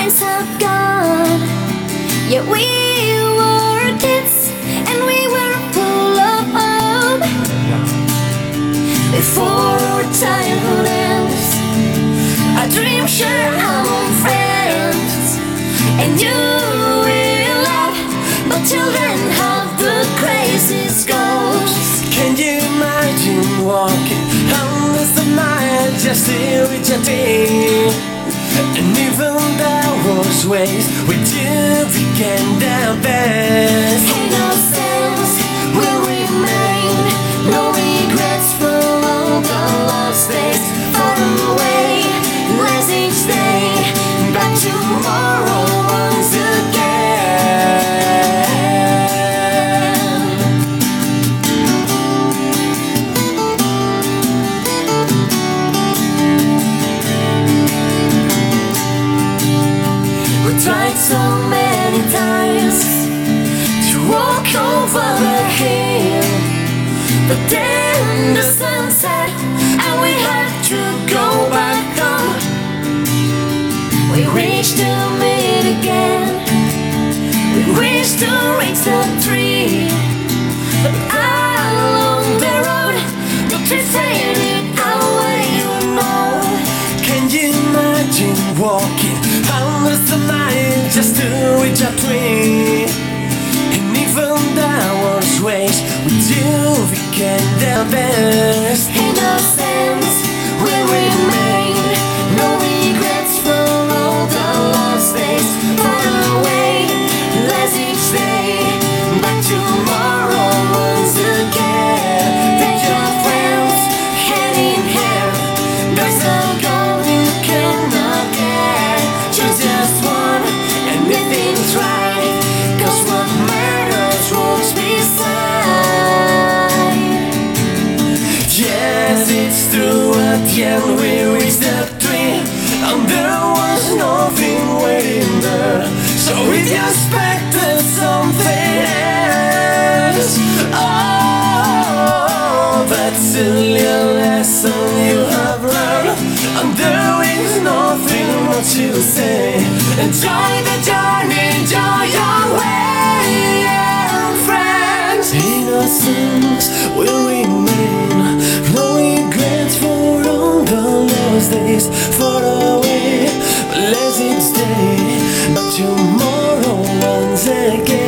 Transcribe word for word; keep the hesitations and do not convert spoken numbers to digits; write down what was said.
times have gone. Yeah, we were kids and we were full of hope. Before our childhood ends, I dream sure among friends, and you will laugh. But till then, have the craziest ghosts. Can you imagine walking under the night just to reach a day? And even there was ways we do begin the best. Innocence will remain, no regrets for all the lost days. Far away, less each day, but tomorrow once again. We tried so many times to walk over the hill, but then the sun set and we had to go back home. We reached to meet again, we wished to reach the tree, but along the road the tree faded away, you know. Can you imagine walking under the night just to reach a tree? And even there was ways we do begin the best. Innocence will remain, no regrets for all the lost days. Far away, less each day, but tomorrow once again. Take your friends, hand in hand, there's no goal you cannot get. Choose just one, and everything's right, 'cause what matters walks beside. Yes, it's true, at the end we reached the tree, and there was nothing waiting there, so we expected something else. Oh, that's only a lesson you have learned, and there is nothing more to say. Enjoy the journey, enjoy your way, and friends. Innocence will remain, no regrets for all the lost days. Far away, less each day, but tomorrow once again.